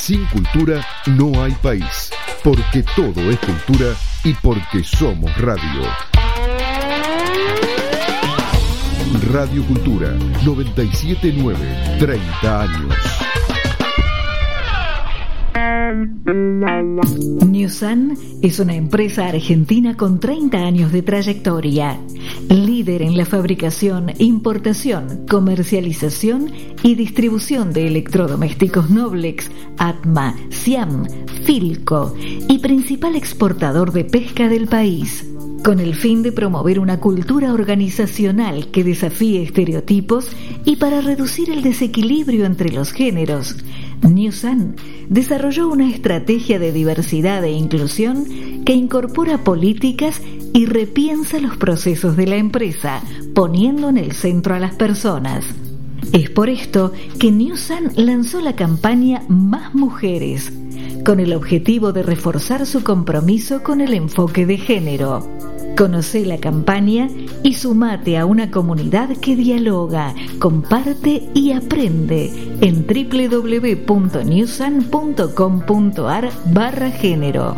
Sin cultura no hay país, porque todo es cultura y porque somos radio. Radio Cultura 97.9, 30 años. Newsan es una empresa argentina con 30 años de trayectoria, líder en la fabricación, importación, comercialización y distribución de electrodomésticos Noblex, Atma, Siam, Philco y principal exportador de pesca del país. Con el fin de promover una cultura organizacional que desafíe estereotipos y para reducir el desequilibrio entre los géneros, Newsan desarrolló una estrategia de diversidad e inclusión que incorpora políticas y repiensa los procesos de la empresa, poniendo en el centro a las personas. Es por esto que Newsan lanzó la campaña Más Mujeres, con el objetivo de reforzar su compromiso con el enfoque de género. Conoce la campaña y sumate a una comunidad que dialoga, comparte y aprende en www.newsan.com.ar/género.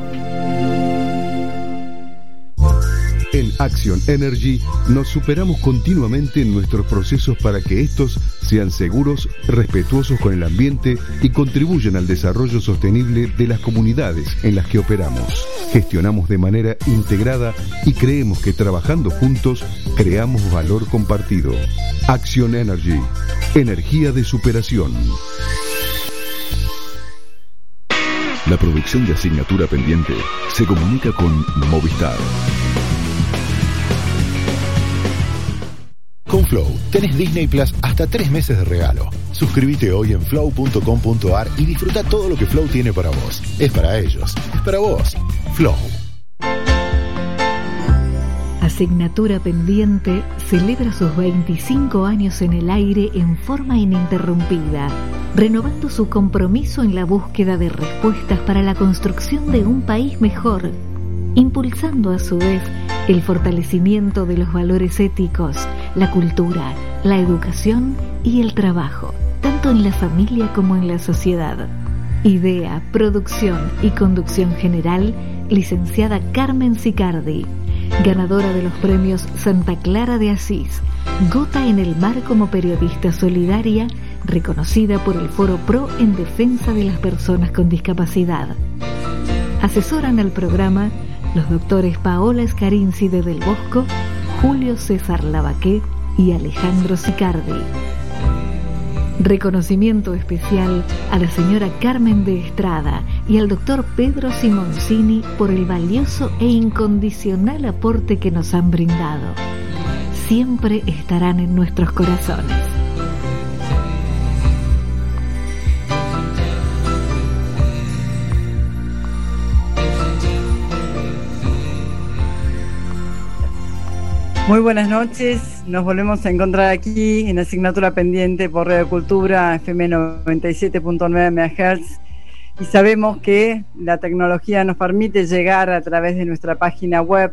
En Action Energy nos superamos continuamente en nuestros procesos para que estos sean seguros, respetuosos con el ambiente y contribuyan al desarrollo sostenible de las comunidades en las que operamos. Gestionamos de manera integrada y creemos que trabajando juntos creamos valor compartido. Action Energy, energía de superación. La producción de Asignatura Pendiente se comunica con Movistar. Con Flow tenés Disney Plus hasta 3 meses de regalo. Suscríbete hoy en flow.com.ar y disfruta todo lo que Flow tiene para vos. Es para ellos, es para vos. Flow. Asignatura Pendiente celebra sus 25 años en el aire en forma ininterrumpida, renovando su compromiso en la búsqueda de respuestas para la construcción de un país mejor, impulsando a su vez el fortalecimiento de los valores éticos, la cultura, la educación y el trabajo, tanto en la familia como en la sociedad. Idea, producción y conducción general, licenciada Carmen Sicardi, ganadora de los premios Santa Clara de Asís, Gota en el Mar como periodista solidaria, reconocida por el Foro Pro en defensa de las personas con discapacidad. Asesoran al programa los doctores Paola Escarinci de Del Bosco, Julio César Lavaqué y Alejandro Sicardi. Reconocimiento especial a la señora Carmen de Estrada y al doctor Pedro Simoncini por el valioso e incondicional aporte que nos han brindado. Siempre estarán en nuestros corazones. Muy buenas noches, nos volvemos a encontrar aquí en Asignatura Pendiente por Radio Cultura FM 97.9 MHz y sabemos que la tecnología nos permite llegar a través de nuestra página web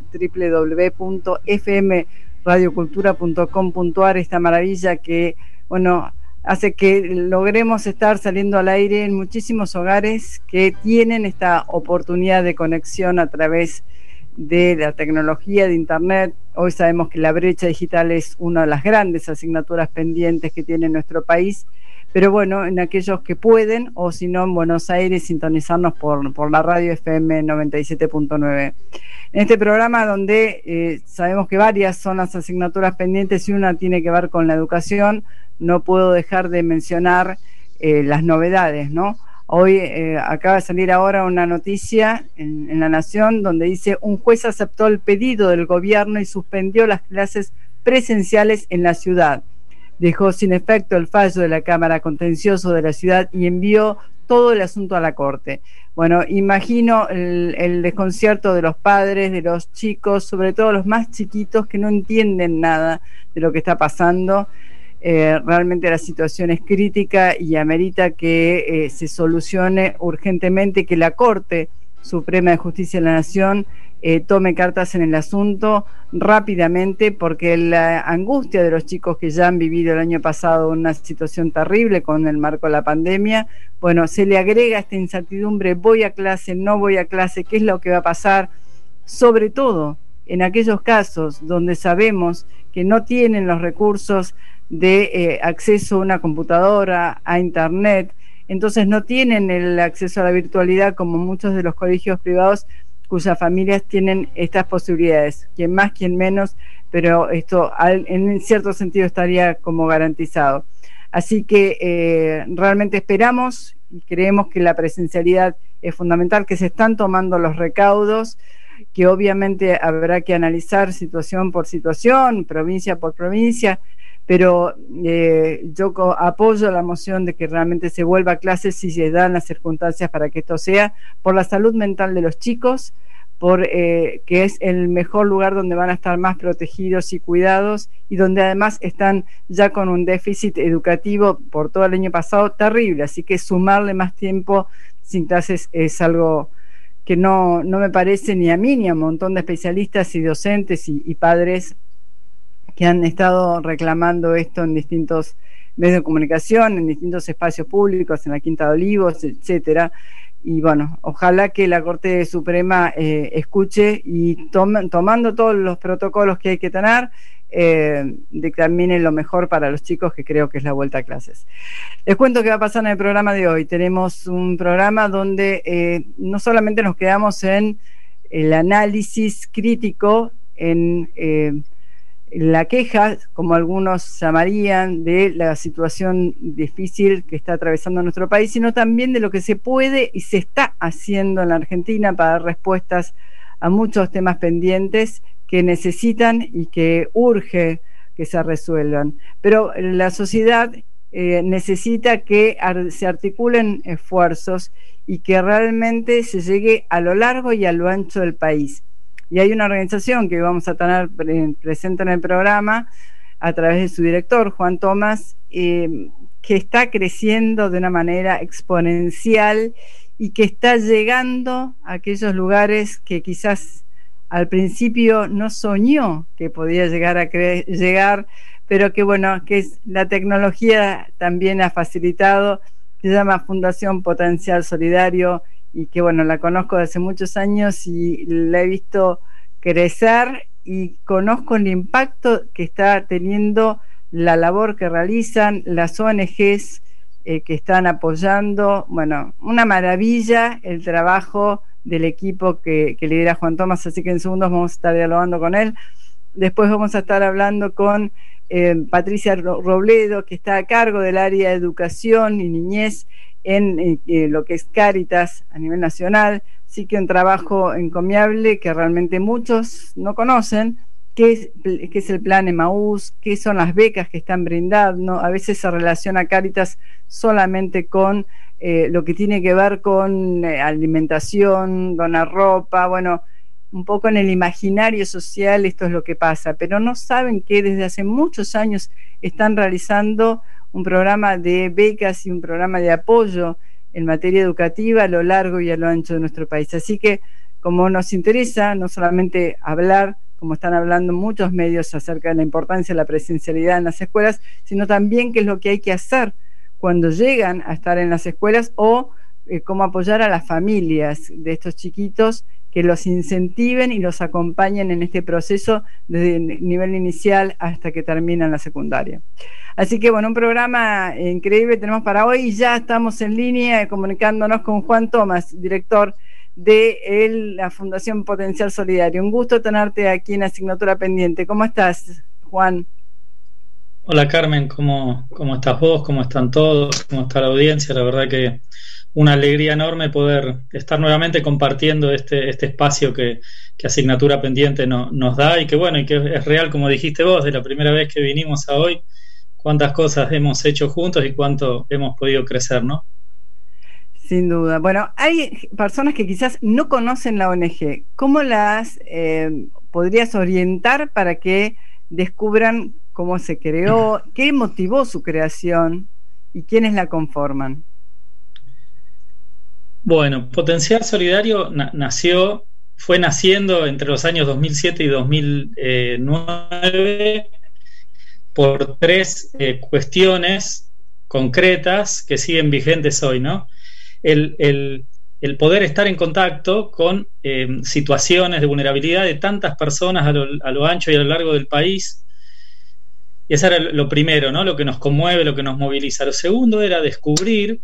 www.fmradiocultura.com.ar, esta maravilla que, hace que logremos estar saliendo al aire en muchísimos hogares que tienen esta oportunidad de conexión a través de la tecnología de Internet. Hoy sabemos que la brecha digital es una de las grandes asignaturas pendientes que tiene nuestro país, pero en aquellos que pueden, o si no en Buenos Aires, sintonizarnos por la radio FM 97.9. En este programa donde sabemos que varias son las asignaturas pendientes y una tiene que ver con la educación, no puedo dejar de mencionar las novedades, ¿no? Hoy acaba de salir ahora una noticia en La Nación donde dice: un juez aceptó el pedido del gobierno y suspendió las clases presenciales en la ciudad. Dejó sin efecto el fallo de la Cámara Contencioso de la ciudad y envió todo el asunto a la Corte. Imagino el desconcierto de los padres, de los chicos, sobre todo los más chiquitos que no entienden nada de lo que está pasando. Realmente la situación es crítica y amerita que se solucione urgentemente, que la Corte Suprema de Justicia de la Nación tome cartas en el asunto rápidamente, porque la angustia de los chicos que ya han vivido el año pasado una situación terrible con el marco de la pandemia, bueno, se le agrega esta incertidumbre: voy a clase, no voy a clase, qué es lo que va a pasar, sobre todo en aquellos casos donde sabemos que no tienen los recursos de acceso a una computadora, a internet, entonces no tienen el acceso a la virtualidad como muchos de los colegios privados cuyas familias tienen estas posibilidades, quien más, quien menos, pero esto en cierto sentido estaría como garantizado. Así que realmente esperamos y creemos que la presencialidad es fundamental, que se están tomando los recaudos, que obviamente habrá que analizar situación por situación, provincia por provincia, pero yo apoyo la moción de que realmente se vuelva a clases si se dan las circunstancias para que esto sea, por la salud mental de los chicos, que es el mejor lugar donde van a estar más protegidos y cuidados, y donde además están ya con un déficit educativo por todo el año pasado terrible, así que sumarle más tiempo sin clases es algo que no me parece ni a mí ni a un montón de especialistas y docentes y padres que han estado reclamando esto en distintos medios de comunicación, en distintos espacios públicos, en la Quinta de Olivos, etcétera. Y bueno, ojalá que la Corte Suprema escuche y tomando todos los protocolos que hay que tener, dictamine lo mejor para los chicos, que creo que es la vuelta a clases. Les cuento qué va a pasar en el programa de hoy. Tenemos un programa donde no solamente nos quedamos en el análisis crítico, en la queja, como algunos llamarían, de la situación difícil que está atravesando nuestro país, sino también de lo que se puede y se está haciendo en la Argentina para dar respuestas a muchos temas pendientes que necesitan y que urge que se resuelvan. Pero la sociedad necesita que se articulen esfuerzos y que realmente se llegue a lo largo y a lo ancho del país. Y hay una organización que vamos a tener presente en el programa a través de su director, Juan Tomás, que está creciendo de una manera exponencial y que está llegando a aquellos lugares que quizás al principio no soñó que podía llegar a llegar, pero que bueno, que la tecnología también ha facilitado. Se llama Fundación Potencial Solidario, y que bueno, la conozco desde hace muchos años y la he visto crecer y conozco el impacto que está teniendo la labor que realizan las ONGs que están apoyando. Bueno, una maravilla el trabajo del equipo que lidera Juan Tomás, así que en segundos vamos a estar dialogando con él. Después vamos a estar hablando con Patricia Robledo, que está a cargo del área de educación y niñez en lo que es Cáritas a nivel nacional. Sí, que un trabajo encomiable que realmente muchos no conocen, qué es el plan Emaús, qué son las becas que están brindando. A veces se relaciona Cáritas solamente con lo que tiene que ver con alimentación, donar ropa, bueno, un poco en el imaginario social esto es lo que pasa, pero no saben que desde hace muchos años están realizando un programa de becas y un programa de apoyo en materia educativa a lo largo y a lo ancho de nuestro país. Así que, como nos interesa no solamente hablar, como están hablando muchos medios acerca de la importancia de la presencialidad en las escuelas, sino también qué es lo que hay que hacer cuando llegan a estar en las escuelas, o cómo apoyar a las familias de estos chiquitos, que los incentiven y los acompañen en este proceso desde el nivel inicial hasta que terminan la secundaria. Así que bueno, un programa increíble tenemos para hoy, y ya estamos en línea comunicándonos con Juan Tomás, director de la Fundación Potencial Solidario. Un gusto tenerte aquí en Asignatura Pendiente. ¿Cómo estás, Juan? Hola Carmen, ¿cómo estás vos? ¿Cómo están todos? ¿Cómo está la audiencia? La verdad que una alegría enorme poder estar nuevamente compartiendo este espacio que Asignatura Pendiente nos da, y que bueno, y que es real, como dijiste vos, de la primera vez que vinimos a hoy, cuántas cosas hemos hecho juntos y cuánto hemos podido crecer, ¿no? Sin duda. Bueno, hay personas que quizás no conocen la ONG. ¿Cómo las podrías orientar para que descubran cómo se creó, qué motivó su creación y quiénes la conforman? Bueno, Potencial Solidario nació fue naciendo entre los años 2007 y 2009 por tres cuestiones concretas que siguen vigentes hoy, ¿no? El poder estar en contacto con situaciones de vulnerabilidad de tantas personas a lo ancho y a lo largo del país. Y eso era lo primero, ¿no? Lo que nos conmueve, lo que nos moviliza. Lo segundo era descubrir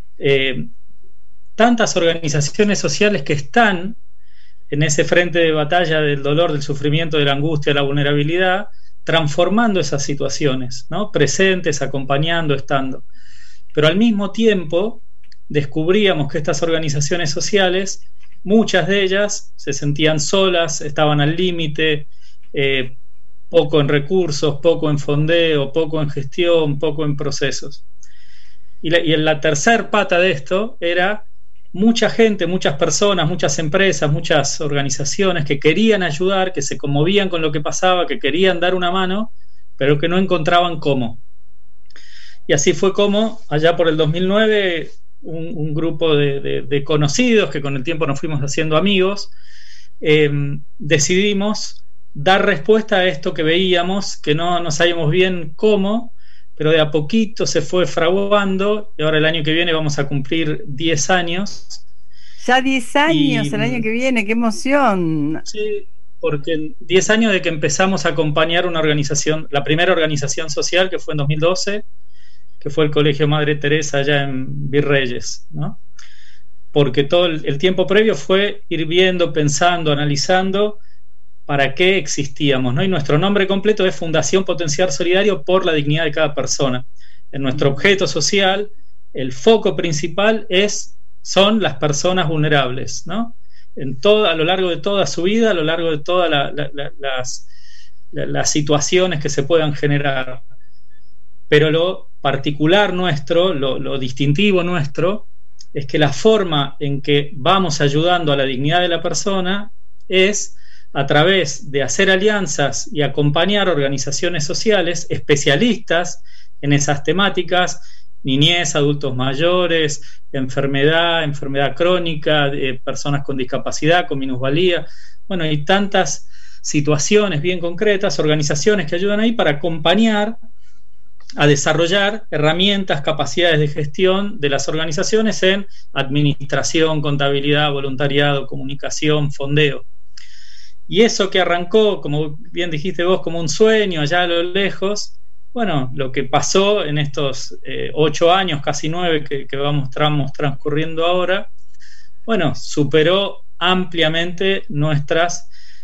tantas organizaciones sociales que están en ese frente de batalla del dolor, del sufrimiento, de la angustia, de la vulnerabilidad, transformando esas situaciones, ¿no? Presentes, acompañando, estando. Pero al mismo tiempo descubríamos que estas organizaciones sociales, muchas de ellas se sentían solas, estaban al límite, poco en recursos, poco en fondeo, poco en gestión, poco en procesos. Y la tercer pata de esto era mucha gente, muchas personas, muchas empresas, muchas organizaciones que querían ayudar, que se conmovían con lo que pasaba, que querían dar una mano, pero que no encontraban cómo. Y así fue como, allá por el 2009, un grupo de conocidos, que con el tiempo nos fuimos haciendo amigos, decidimos dar respuesta a esto que veíamos, que no sabíamos bien cómo, pero de a poquito se fue fraguando, y ahora el año que viene vamos a cumplir 10 años. Ya 10 años el año que viene, qué emoción. Sí, porque 10 años de que empezamos a acompañar una organización, la primera organización social, que fue en 2012, que fue el Colegio Madre Teresa allá en Virreyes, ¿no? Porque todo el tiempo previo fue ir viendo, pensando, analizando para qué existíamos, ¿no? Y nuestro nombre completo es Fundación Potenciar Solidario por la Dignidad de Cada Persona. En nuestro objeto social, el foco principal son las personas vulnerables, ¿no? A lo largo de toda su vida, a lo largo de todas las situaciones que se puedan generar. Pero lo particular nuestro, lo distintivo nuestro, es que la forma en que vamos ayudando a la dignidad de la persona es a través de hacer alianzas y acompañar organizaciones sociales especialistas en esas temáticas: niñez, adultos mayores, enfermedad crónica, personas con discapacidad, con minusvalía, bueno, y tantas situaciones bien concretas, organizaciones que ayudan ahí para acompañar a desarrollar herramientas, capacidades de gestión de las organizaciones en administración, contabilidad, voluntariado, comunicación, fondeo. Y eso que arrancó, como bien dijiste vos, como un sueño allá a lo lejos, bueno, lo que pasó en estos 8 años, casi 9 que estamos transcurriendo ahora, bueno, superó ampliamente nuestros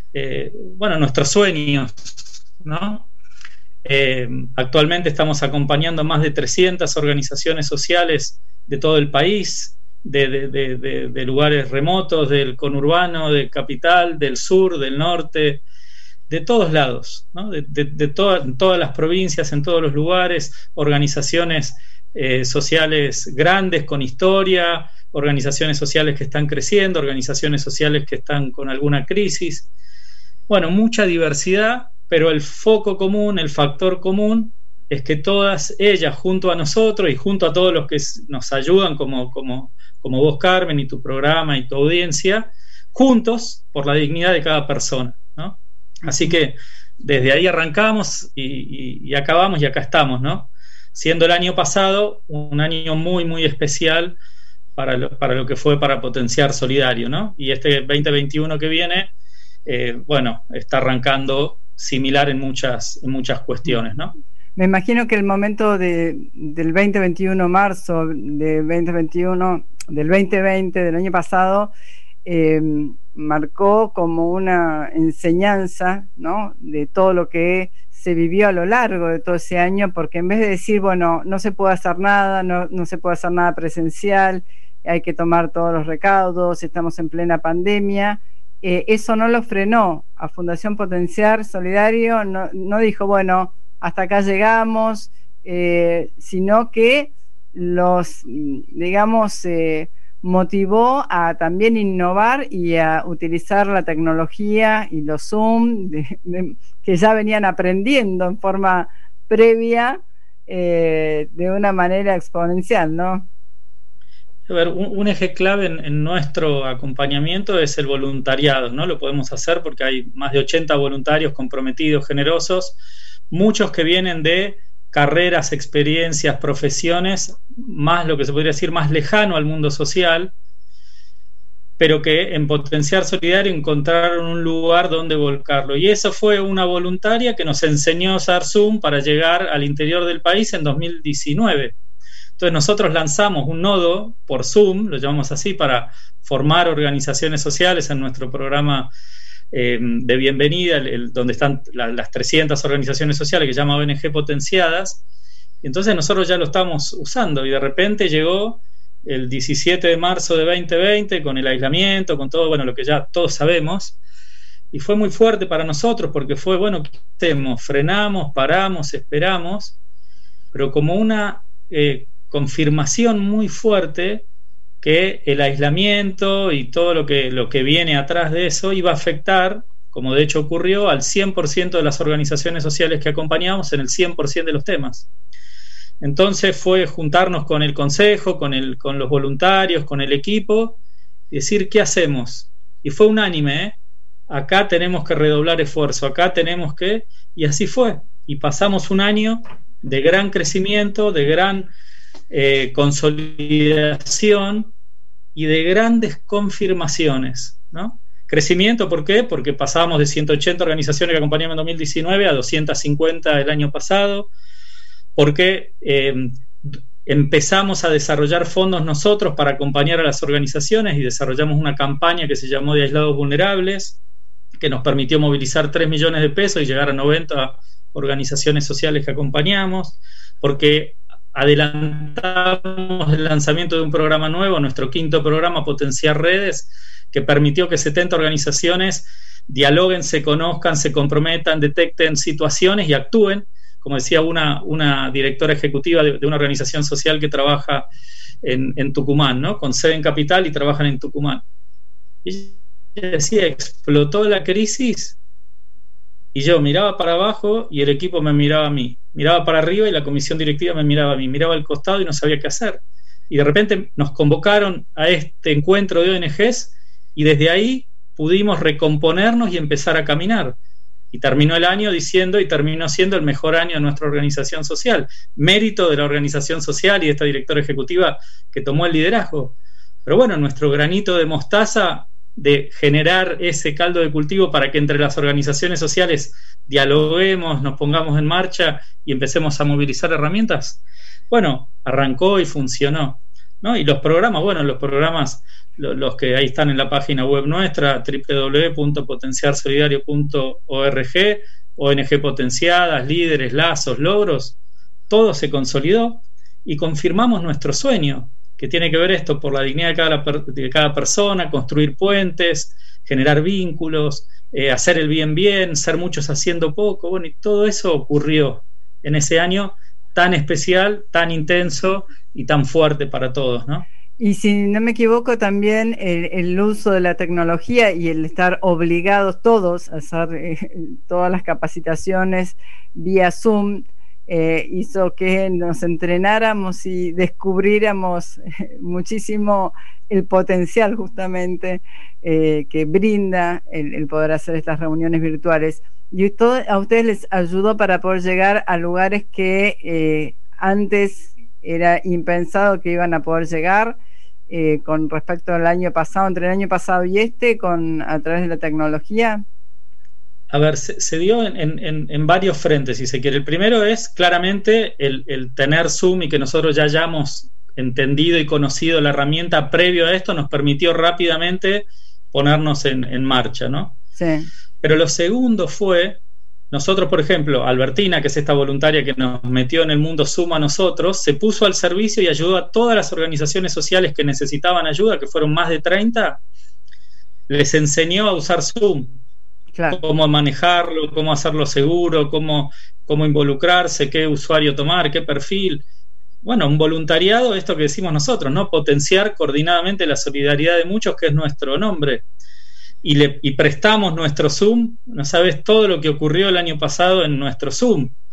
sueños, ¿no? Actualmente estamos acompañando a más de 300 organizaciones sociales de todo el país, de lugares remotos, del conurbano, de capital, del sur, del norte, de todos lados, ¿no? En todas las provincias, en todos los lugares, organizaciones sociales grandes con historia, organizaciones sociales que están creciendo, organizaciones sociales que están con alguna crisis. Bueno, mucha diversidad, pero el foco común, el factor común, es que todas ellas, junto a nosotros y junto a todos los que nos ayudan, como vos, Carmen, y tu programa y tu audiencia, juntos por la dignidad de cada persona, ¿no? Así que desde ahí arrancamos y acabamos, y acá estamos, ¿no? Siendo el año pasado un año muy, muy especial para lo que fue para Potenciar Solidario, ¿no? Y este 2021 que viene, está arrancando similar en muchas cuestiones, ¿no? Me imagino que el momento del 2021, marzo de 2021, del 2020, del año pasado, marcó como una enseñanza, ¿no?, de todo lo que se vivió a lo largo de todo ese año, porque en vez de decir, bueno, no se puede hacer nada, no se puede hacer nada presencial, hay que tomar todos los recaudos, estamos en plena pandemia, eso no lo frenó a Fundación Potenciar Solidario, no dijo, bueno, hasta acá llegamos, sino que motivó a también innovar y a utilizar la tecnología y los Zoom que ya venían aprendiendo en forma previa, de una manera exponencial, ¿no? A ver, un eje clave en nuestro acompañamiento es el voluntariado, ¿no? Lo podemos hacer porque hay más de 80 voluntarios comprometidos, generosos, muchos que vienen de carreras, experiencias, profesiones, más lo que se podría decir más lejano al mundo social, pero que en Potenciar Solidario encontraron un lugar donde volcarlo. Y eso fue una voluntaria que nos enseñó a usar Zoom para llegar al interior del país en 2019. Entonces nosotros lanzamos un nodo por Zoom, lo llamamos así, para formar organizaciones sociales en nuestro programa de bienvenida, donde están las 300 organizaciones sociales que se llama ONG Potenciadas. Y entonces nosotros ya lo estamos usando y de repente llegó el 17 de marzo de 2020 con el aislamiento, con todo, bueno, lo que ya todos sabemos, y fue muy fuerte para nosotros porque fue, bueno, ¿qué hacemos? Frenamos, paramos, esperamos, pero como una confirmación muy fuerte que el aislamiento y todo lo que viene atrás de eso iba a afectar, como de hecho ocurrió, al 100% de las organizaciones sociales que acompañamos en el 100% de los temas. Entonces fue juntarnos con el consejo, con los voluntarios, con el equipo, y decir, ¿qué hacemos? Y fue unánime, acá tenemos que redoblar esfuerzo, acá tenemos que... Y así fue. Y pasamos un año de gran crecimiento, de gran consolidación y de grandes confirmaciones, ¿no? Crecimiento, ¿por qué? Porque pasamos de 180 organizaciones que acompañamos en 2019 a 250 el año pasado, porque empezamos a desarrollar fondos nosotros para acompañar a las organizaciones y desarrollamos una campaña que se llamó de Aislados Vulnerables, que nos permitió movilizar 3 millones de pesos y llegar a 90 organizaciones sociales que acompañamos, porque adelantamos el lanzamiento de un programa nuevo, nuestro 5º programa, Potenciar Redes, que permitió que 70 organizaciones dialoguen, se conozcan, se comprometan, detecten situaciones y actúen. Como decía una directora ejecutiva de una organización social que trabaja en Tucumán, ¿no? Con sede en Capital y trabajan en Tucumán. Y ella decía, explotó la crisis y yo miraba para abajo y el equipo me miraba a mí. Miraba para arriba y la comisión directiva me miraba a mí. Miraba al costado y no sabía qué hacer. Y de repente nos convocaron a este encuentro de ONGs y desde ahí pudimos recomponernos y empezar a caminar. Y terminó el año diciendo, y terminó siendo el mejor año de nuestra organización social. Mérito de la organización social y de esta directora ejecutiva que tomó el liderazgo. Pero bueno, nuestro granito de mostaza de generar ese caldo de cultivo para que entre las organizaciones sociales dialoguemos, nos pongamos en marcha y empecemos a movilizar herramientas, bueno, arrancó y funcionó, ¿no? Y los programas, bueno, los que ahí están en la página web nuestra, www.potenciarsolidario.org, ONG Potenciadas, Líderes, Lazos, Logros, todo se consolidó y confirmamos nuestro sueño, que tiene que ver esto por la dignidad de cada persona, construir puentes, generar vínculos, hacer el bien, ser muchos haciendo poco, bueno, y todo eso ocurrió en ese año tan especial, tan intenso y tan fuerte para todos, ¿no? Y si no me equivoco, también el uso de la tecnología y el estar obligados todos a hacer todas las capacitaciones vía Zoom hizo que nos entrenáramos y descubriéramos muchísimo el potencial justamente que brinda el poder hacer estas reuniones virtuales. Y a ustedes les ayudó para poder llegar a lugares que antes era impensado que iban a poder llegar, con respecto al año pasado, entre el año pasado y a través de la tecnología. A ver, se dio en varios frentes, si se quiere. El primero es claramente el tener Zoom y que nosotros ya hayamos entendido y conocido la herramienta previo a esto nos permitió rápidamente ponernos en marcha, ¿no? Sí. Pero lo segundo fue, nosotros, por ejemplo, Albertina, que es esta voluntaria que nos metió en el mundo Zoom a nosotros, se puso al servicio y ayudó a todas las organizaciones sociales que necesitaban ayuda, que fueron más de 30, les enseñó a usar Zoom. Claro. Cómo manejarlo, cómo hacerlo seguro, cómo involucrarse, qué usuario tomar, qué perfil. Bueno, un voluntariado, esto que decimos nosotros, ¿no? Potenciar coordinadamente la solidaridad de muchos, que es nuestro nombre. Y prestamos nuestro Zoom, no sabes todo lo que ocurrió el año pasado en nuestro Zoom.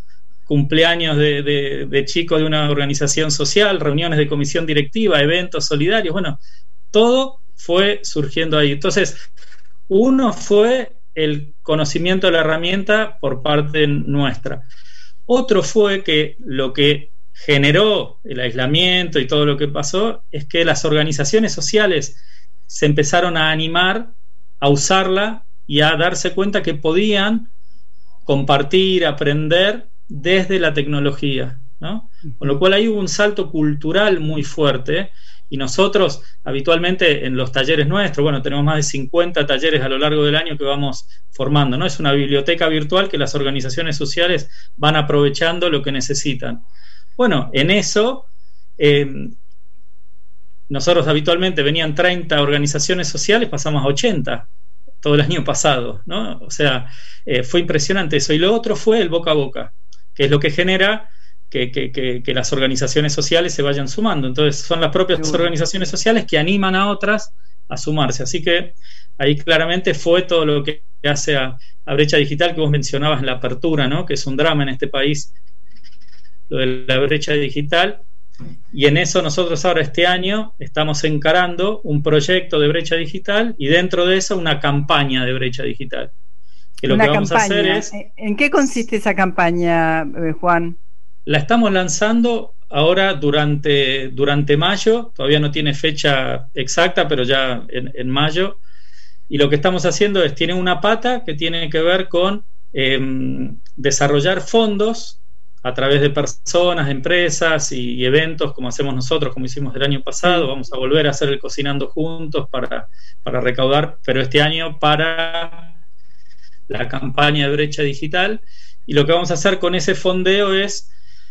cumpleaños de chicos de una organización social, reuniones de comisión directiva, eventos solidarios, bueno, todo fue surgiendo ahí. Entonces, uno fue el conocimiento de la herramienta por parte nuestra. Otro fue que lo que generó el aislamiento y todo lo que pasó es que las organizaciones sociales se empezaron a animar a usarla y a darse cuenta que podían compartir, aprender desde la tecnología, ¿no? Con lo cual ahí hubo un salto cultural muy fuerte, y nosotros habitualmente en los talleres nuestros, bueno, tenemos más de 50 talleres a lo largo del año que vamos formando, ¿no? Es una biblioteca virtual que las organizaciones sociales van aprovechando lo que necesitan. Bueno, en eso nosotros habitualmente venían 30 organizaciones sociales, pasamos a 80 todo el año pasado, ¿no? O sea, fue impresionante eso. Y lo otro fue el boca a boca, que es lo que genera que las organizaciones sociales se vayan sumando. Entonces son las propias organizaciones sociales que animan a otras a sumarse. Así que ahí claramente fue todo lo que hace a Brecha Digital, que vos mencionabas en la apertura, ¿no? Que es un drama en este país, lo de la brecha digital. Y en eso nosotros ahora este año estamos encarando un proyecto de brecha digital y dentro de eso una campaña de brecha digital. Que lo que vamos a hacer es... ¿En qué consiste esa campaña, Juan? La estamos lanzando ahora durante mayo, todavía no tiene fecha exacta, pero ya en mayo. Y lo que estamos haciendo es, tiene una pata que tiene que ver con desarrollar fondos a través de personas, empresas y eventos, como hacemos nosotros, como hicimos el año pasado. Vamos a volver a hacer el Cocinando Juntos para recaudar, pero este año para la campaña de brecha digital. Y lo que vamos a hacer con ese fondeo es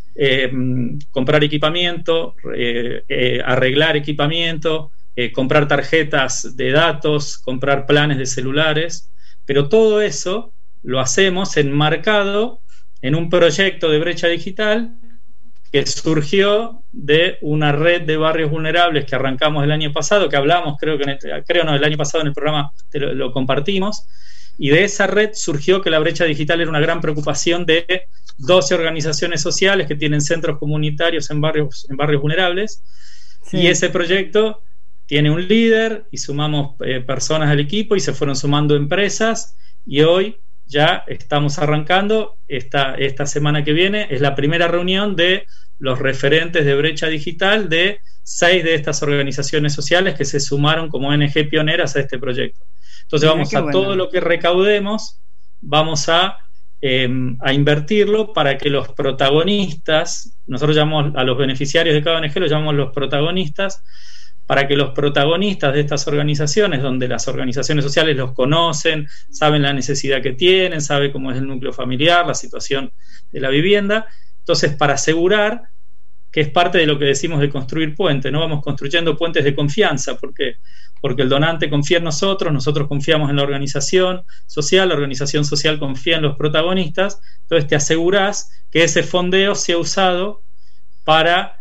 comprar equipamiento, arreglar equipamiento, comprar tarjetas de datos, comprar planes de celulares, pero todo eso lo hacemos enmarcado en un proyecto de brecha digital que surgió de una red de barrios vulnerables que arrancamos el año pasado, que hablamos, el año pasado en el programa lo compartimos, y de esa red surgió que la brecha digital era una gran preocupación de 12 organizaciones sociales que tienen centros comunitarios en barrios vulnerables. Sí. Y ese proyecto tiene un líder y sumamos personas al equipo y se fueron sumando empresas, y hoy ya estamos arrancando. Esta semana que viene es la primera reunión de los referentes de brecha digital de 6 de estas organizaciones sociales que se sumaron como ONG pioneras a este proyecto. Entonces todo lo que recaudemos vamos a invertirlo para que los protagonistas, nosotros llamamos a los beneficiarios de cada ONG, los llamamos los protagonistas, para que los protagonistas de estas organizaciones, donde las organizaciones sociales los conocen, saben la necesidad que tienen, saben cómo es el núcleo familiar, la situación de la vivienda, entonces para asegurar que es parte de lo que decimos de construir puentes, ¿no? Vamos construyendo puentes de confianza, porque el donante confía en nosotros confiamos en la organización social confía en los protagonistas, entonces te asegurás que ese fondeo sea usado para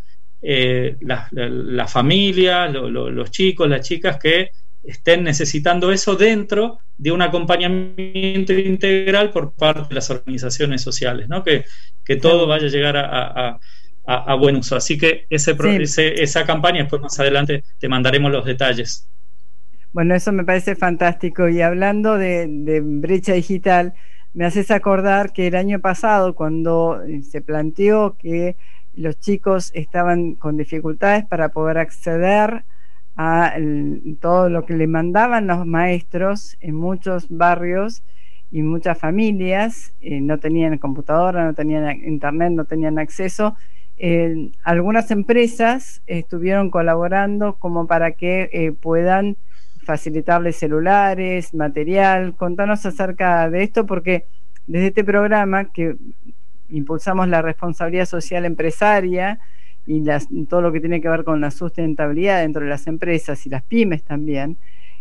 la familia, los chicos, las chicas que estén necesitando eso dentro de un acompañamiento integral por parte de las organizaciones sociales, ¿no? Que todo vaya a llegar a buen uso. Así que esa campaña, después más adelante te mandaremos los detalles. Bueno, eso me parece fantástico. Y hablando de brecha digital, me haces acordar que el año pasado, cuando se planteó que los chicos estaban con dificultades para poder acceder a todo lo que le mandaban los maestros en muchos barrios y muchas familias, no tenían computadora, no tenían internet, no tenían acceso. Algunas empresas estuvieron colaborando como para que puedan facilitarles celulares, material. Contanos acerca de esto, porque desde este programa que impulsamos la responsabilidad social empresaria y todo lo que tiene que ver con la sustentabilidad dentro de las empresas y las pymes también,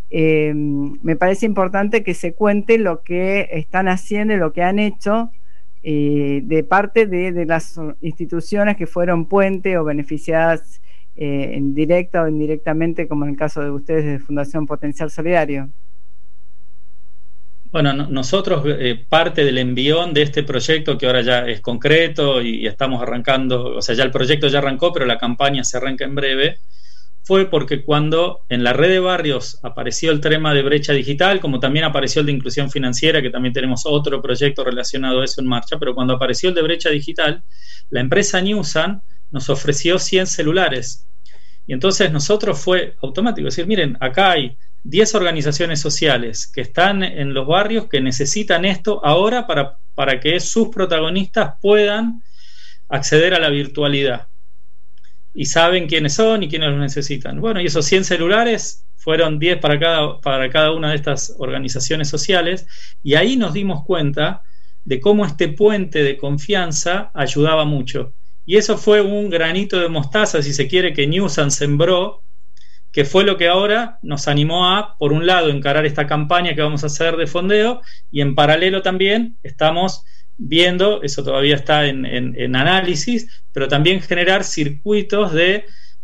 me parece importante que se cuente lo que están haciendo y lo que han hecho de parte de las instituciones que fueron puente o beneficiadas directa o indirectamente, como en el caso de ustedes de Fundación Potencial Solidario. Bueno, nosotros parte del envión de este proyecto, que ahora ya es concreto y estamos arrancando, o sea, ya el proyecto ya arrancó, pero la campaña se arranca en breve, fue porque cuando en la red de barrios apareció el tema de brecha digital, como también apareció el de inclusión financiera, que también tenemos otro proyecto relacionado a eso en marcha, pero cuando apareció el de brecha digital, la empresa Newsan nos ofreció 100 celulares. Y entonces nosotros fue automático, decir, miren, acá hay 10 organizaciones sociales que están en los barrios que necesitan esto ahora para que sus protagonistas puedan acceder a la virtualidad. Y saben quiénes son y quiénes los necesitan. Bueno, y esos 100 celulares fueron 10 para cada una de estas organizaciones sociales, y ahí nos dimos cuenta de cómo este puente de confianza ayudaba mucho. Y eso fue un granito de mostaza, si se quiere, que Newsan sembró, que fue lo que ahora nos animó a, por un lado, encarar esta campaña que vamos a hacer de fondeo, y en paralelo también estamos viendo, eso todavía está en análisis, pero también generar circuitos de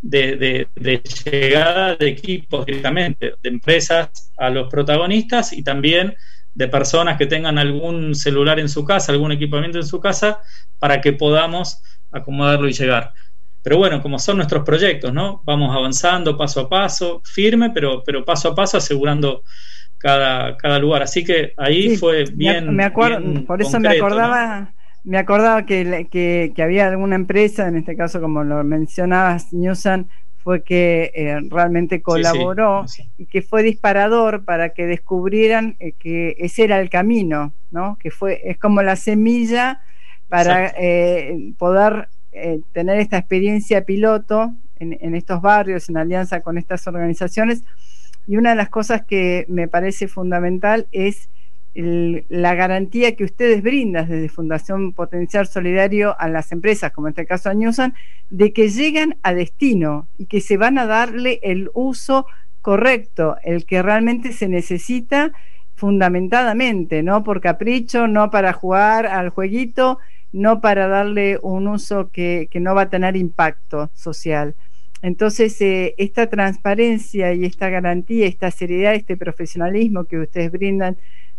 llegada de equipos directamente, de empresas a los protagonistas, y también de personas que tengan algún celular en su casa, algún equipamiento en su casa, para que podamos acomodarlo y llegar. Pero bueno, como son nuestros proyectos, ¿no? Vamos avanzando paso a paso, firme, pero paso a paso, asegurando cada lugar. Así que ahí sí, fue bien. Me acuerdo, bien por eso concreto, me acordaba que había alguna empresa, en este caso, como lo mencionabas, Newsan, fue que realmente colaboró, sí. Y que fue disparador para que descubrieran que ese era el camino, ¿no? Que es como la semilla para poder tener esta experiencia piloto en estos barrios, en alianza con estas organizaciones. Y una de las cosas que me parece fundamental es la garantía que ustedes brindan desde Fundación Potencial Solidario a las empresas, como en este caso a Newsan, de que llegan a destino y que se van a darle el uso correcto, el que realmente se necesita fundamentadamente, no por capricho, no para jugar al jueguito, no para darle un uso que no va a tener impacto social. Entonces, esta transparencia y esta garantía, esta seriedad, este profesionalismo que ustedes brindan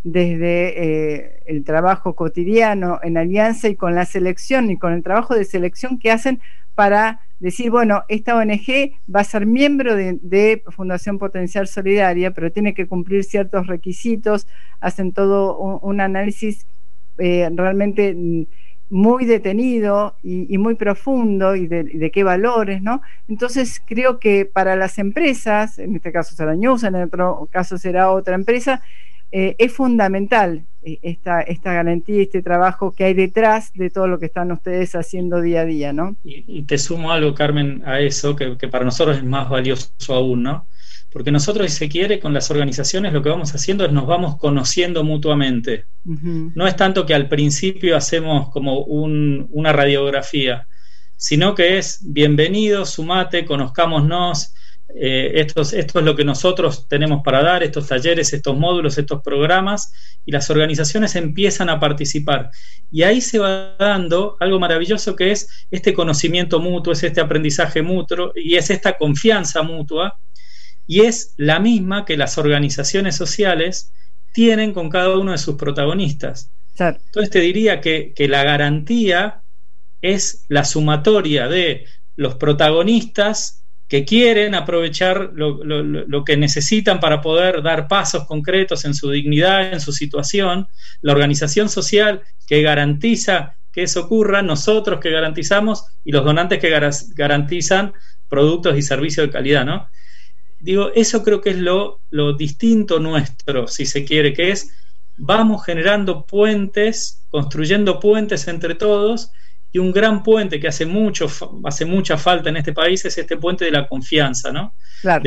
desde el trabajo cotidiano en alianza y con la selección y con el trabajo de selección que hacen para decir, bueno, esta ONG va a ser miembro de Fundación Potencial Solidaria, pero tiene que cumplir ciertos requisitos, hacen todo un análisis realmente muy detenido y muy profundo, y de qué valores, ¿no? Entonces creo que para las empresas, en este caso será Newsan, en otro caso será otra empresa, es fundamental esta garantía, este trabajo que hay detrás de todo lo que están ustedes haciendo día a día, ¿no? Y te sumo algo, Carmen, a eso, que para nosotros es más valioso aún, ¿no? Porque nosotros, si se quiere, con las organizaciones lo que vamos haciendo es nos vamos conociendo mutuamente. Uh-huh. No es tanto que al principio hacemos como una radiografía, sino que es bienvenido, sumate, conozcámonos, esto es lo que nosotros tenemos para dar, estos talleres, estos módulos, estos programas, y las organizaciones empiezan a participar. Y ahí se va dando algo maravilloso, que es este conocimiento mutuo, es este aprendizaje mutuo, y es esta confianza mutua, y es la misma que las organizaciones sociales tienen con cada uno de sus protagonistas. Claro. Entonces te diría que la garantía es la sumatoria de los protagonistas que quieren aprovechar lo que necesitan para poder dar pasos concretos en su dignidad, en su situación, la organización social que garantiza que eso ocurra, nosotros que garantizamos, y los donantes que garantizan productos y servicios de calidad, ¿no? Digo, eso creo que es lo distinto nuestro, si se quiere, que es vamos generando puentes, construyendo puentes entre todos, y un gran puente que hace mucha falta en este país es este puente de la confianza, ¿no? Claro.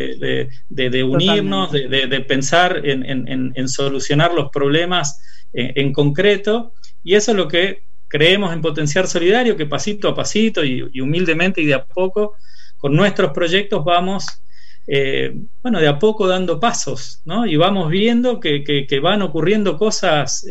De unirnos, de pensar en solucionar los problemas en concreto, y eso es lo que creemos en Potencial Solidario, que pasito a pasito y humildemente y de a poco, con nuestros proyectos vamos de a poco dando pasos, ¿no? Y vamos viendo que van ocurriendo cosas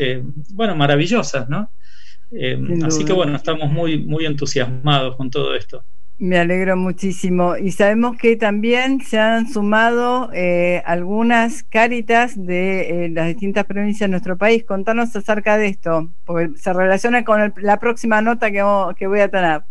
maravillosas, ¿no? Así que estamos muy, muy entusiasmados con todo esto. Me alegro muchísimo. Y sabemos que también se han sumado algunas Cáritas de las distintas provincias de nuestro país. Contanos acerca de esto, porque se relaciona con la próxima nota que voy a tener.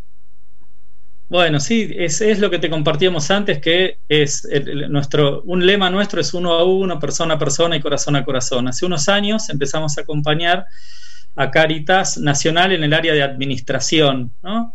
Bueno, sí, es lo que te compartíamos antes, que es un lema nuestro es 1 a 1, persona a persona y corazón a corazón. Hace unos años empezamos a acompañar a Cáritas Nacional en el área de administración, ¿no?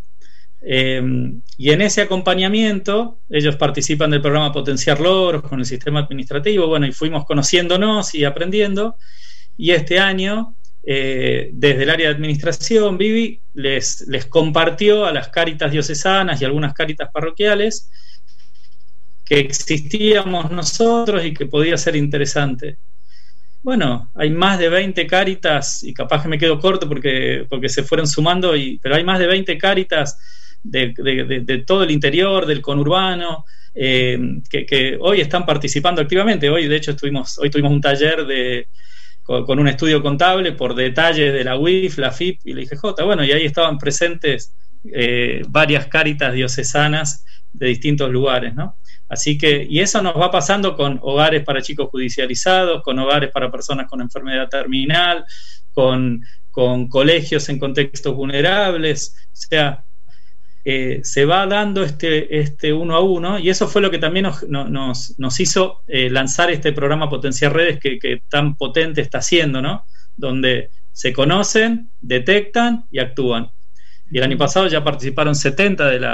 Y en ese acompañamiento ellos participan del programa Potenciar Logros con el sistema administrativo, bueno, y fuimos conociéndonos y aprendiendo, y este año desde el área de administración Vivi les compartió a las Cáritas diocesanas y algunas Cáritas parroquiales que existíamos nosotros y que podía ser interesante. Bueno, hay más de 20 Cáritas, y capaz que me quedo corto porque se fueron sumando, pero hay más de 20 Cáritas de todo el interior, del conurbano, que hoy están participando activamente. Hoy, de hecho, tuvimos un taller con un estudio contable por detalles de la UIF, la FIP y la IGJ. Bueno, y ahí estaban presentes varias Cáritas diocesanas de distintos lugares, ¿no? Así que, y eso nos va pasando con hogares para chicos judicializados, con hogares para personas con enfermedad terminal, con colegios en contextos vulnerables. O sea, se va dando este 1 a 1, y eso fue lo que también nos hizo lanzar este programa Potenciar Redes que tan potente está haciendo, ¿no? Donde se conocen, detectan y actúan. Y el año pasado ya participaron 70 de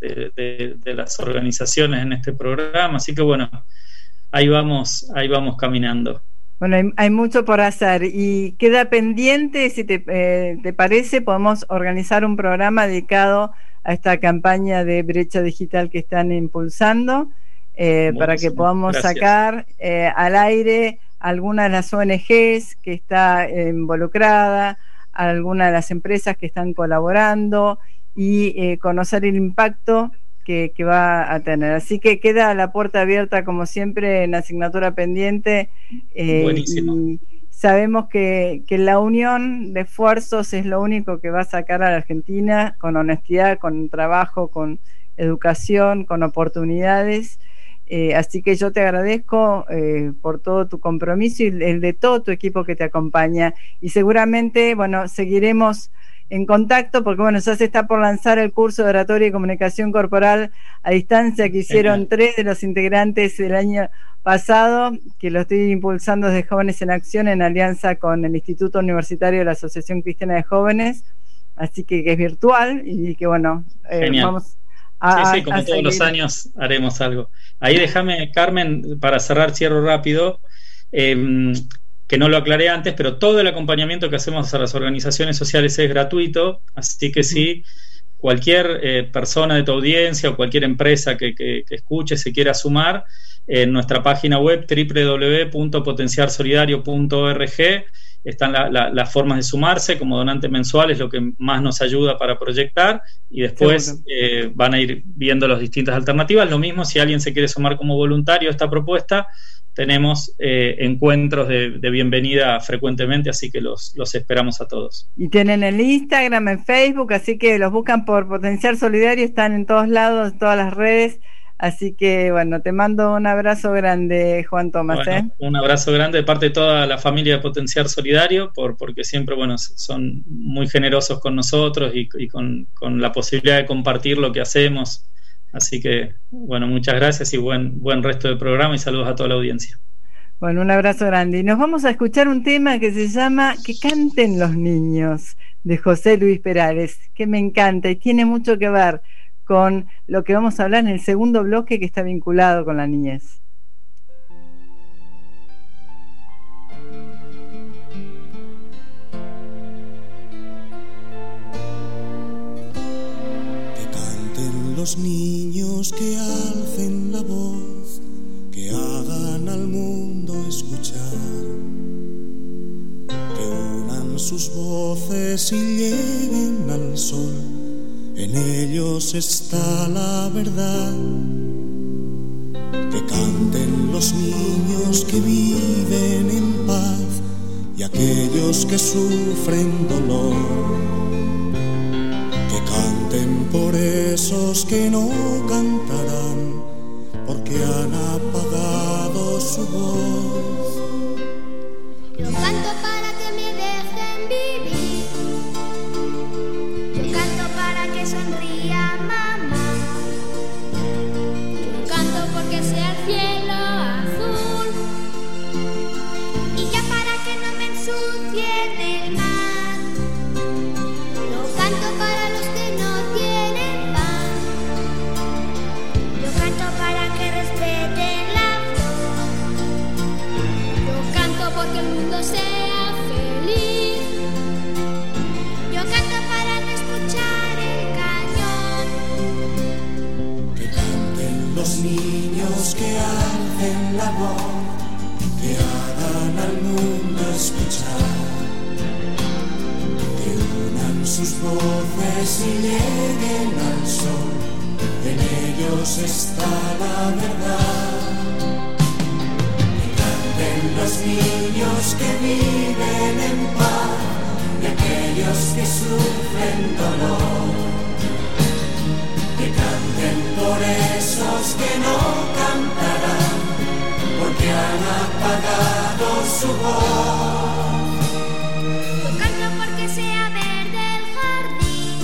las organizaciones en este programa, así que bueno, ahí vamos caminando. Bueno, hay mucho por hacer y queda pendiente, si te parece, podemos organizar un programa dedicado a esta campaña de brecha digital que están impulsando, para que podamos sacar al aire algunas de las ONGs que está involucrada, algunas de las empresas que están colaborando y conocer el impacto que va a tener. Así que queda la puerta abierta, como siempre, en asignatura pendiente. Buenísimo. Y sabemos que la unión de esfuerzos es lo único que va a sacar a la Argentina con honestidad, con trabajo, con educación, con oportunidades. Así que yo te agradezco por todo tu compromiso y el de todo tu equipo que te acompaña, y seguramente, bueno, seguiremos en contacto, porque bueno, ya se está por lanzar el curso de oratoria y comunicación corporal a distancia que hicieron 3 de los integrantes del año pasado, que lo estoy impulsando desde Jóvenes en Acción en alianza con el Instituto Universitario de la Asociación Cristiana de Jóvenes, así que es virtual y que bueno, vamos sí, como todos los años haremos algo. Ahí déjame, Carmen, para cerrar, cierro rápido, que no lo aclaré antes, pero todo el acompañamiento que hacemos a las organizaciones sociales es gratuito, así que sí, cualquier persona de tu audiencia o cualquier empresa que escuche, se quiera sumar, en nuestra página web www.potenciarsolidario.org están las formas de sumarse como donante mensual, es lo que más nos ayuda para proyectar, y después van a ir viendo las distintas alternativas. Lo mismo si alguien se quiere sumar como voluntario a esta propuesta, tenemos encuentros de bienvenida frecuentemente, así que los esperamos a todos. Y tienen el Instagram, en Facebook, así que los buscan por Potenciar Solidario, están en todos lados, en todas las redes. Así que bueno, te mando un abrazo grande, Juan Tomás. Bueno, un abrazo grande de parte de toda la familia de Potenciar Solidario, porque siempre son muy generosos con nosotros y con la posibilidad de compartir lo que hacemos. Así que bueno, muchas gracias y buen resto del programa, y saludos a toda la audiencia. Bueno, un abrazo grande. Y nos vamos a escuchar un tema que se llama Que canten los niños, de José Luis Perales, que me encanta y tiene mucho que ver con lo que vamos a hablar en el segundo bloque, que está vinculado con la niñez. Que canten los niños, que alcen la voz, que hagan al mundo escuchar, que unan sus voces y lleguen al sol. En ellos está la verdad. Que canten los niños que viven en paz y aquellos que sufren dolor. Que canten por eso esos que no cantarán, porque han apagado su voz. Yo canto para que me dejen vivir, yo canto para que sonría mamá, yo canto porque sea el cielo azul, y ya para que no me ensucien el mar. Yo canto para los que no tienen pan, yo canto para que respeten la flor, yo canto porque el mundo sea feliz, yo canto para no escuchar el cañón. Que canten los niños, que alcen la voz, que hagan al mundo escuchar, que unan sus voces y lleguen al sol, en ellos está la verdad. Que canten los niños que viven en paz y aquellos que sufren dolor. Que canten por esos que no cantarán, porque han apagado su voz. Yo canto porque sea verde el jardín,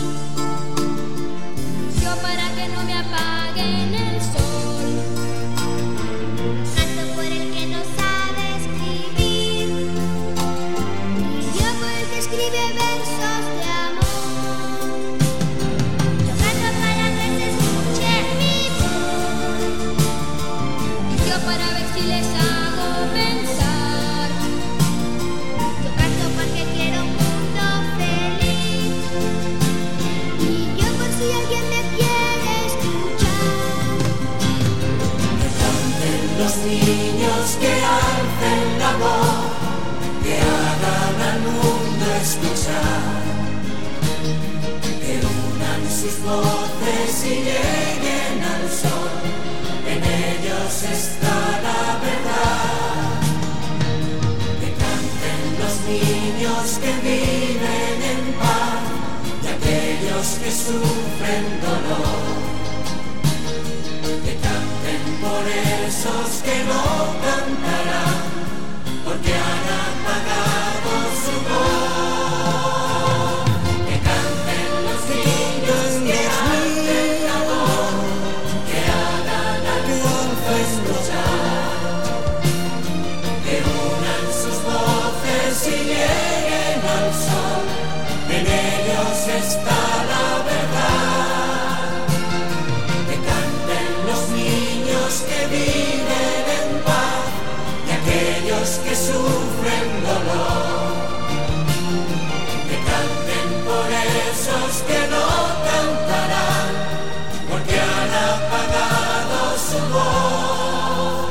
yo para que no me apaguen el sol. Canto por el que no sabe escribir, y yo por el que escribe versos de amor. Yo canto para que se escuche mi voz, y yo para ver si les hago pensar. Yo canto porque quiero un mundo feliz, y yo por si alguien me quiere escuchar. Que canten los niños, que alcen la voz, que hagan al mundo escuchar, que unan sus voces y lleguen al sol, en ellos está la verdad. Que canten los niños que viven en paz y aquellos que sufren dolor. Que canten por esos que no cantarán, porque han apagado su voz. Que canten los niños, que alcen la voz, que hagan al mundo escuchar, que unan sus voces y lleguen al sol, en ellos está la verdad. Que canten los niños que viven en paz y aquellos que sufren dolor. Que canten por esos que no cantarán, porque han apagado su voz.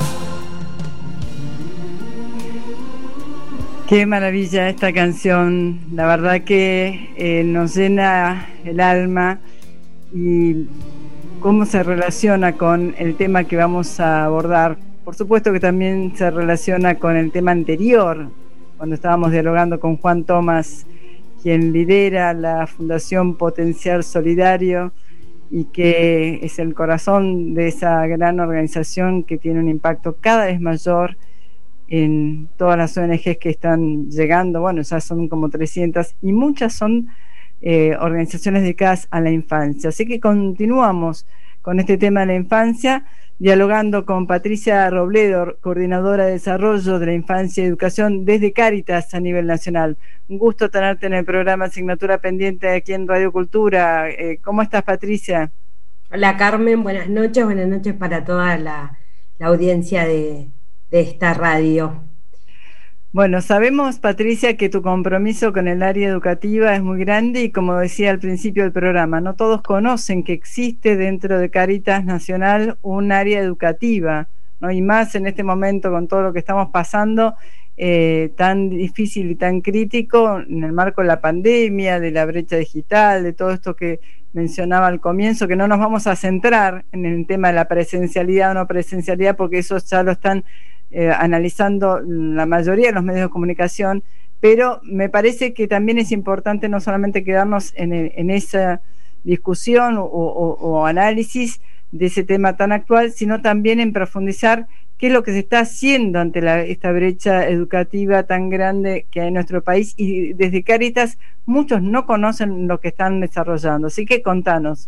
Qué maravilla esta canción, la verdad que nos llena el alma, y cómo se relaciona con el tema que vamos a abordar. Por supuesto que también se relaciona con el tema anterior, cuando estábamos dialogando con Juan Tomás, quien lidera la Fundación Potencial Solidario y que es el corazón de esa gran organización que tiene un impacto cada vez mayor en todas las ONGs que están llegando. Bueno, ya son como 300 y muchas son organizaciones dedicadas a la infancia. Así que continuamos con este tema de la infancia, dialogando con Patricia Robledo, coordinadora de desarrollo de la infancia y educación desde Cáritas a nivel nacional. Un gusto tenerte en el programa Asignatura Pendiente aquí en Radio Cultura. ¿Cómo estás, Patricia? Hola, Carmen, buenas noches para toda la audiencia de esta radio. Bueno, sabemos, Patricia, que tu compromiso con el área educativa es muy grande y, como decía al principio del programa, no todos conocen que existe dentro de Cáritas Nacional un área educativa, ¿no? Y más en este momento con todo lo que estamos pasando, tan difícil y tan crítico en el marco de la pandemia, de la brecha digital, de todo esto que mencionaba al comienzo, que no nos vamos a centrar en el tema de la presencialidad o no presencialidad, porque eso ya lo están analizando la mayoría de los medios de comunicación, pero me parece que también es importante no solamente quedarnos en esa discusión o análisis de ese tema tan actual, sino también en profundizar qué es lo que se está haciendo ante esta brecha educativa tan grande que hay en nuestro país, y desde Cáritas muchos no conocen lo que están desarrollando, así que contanos.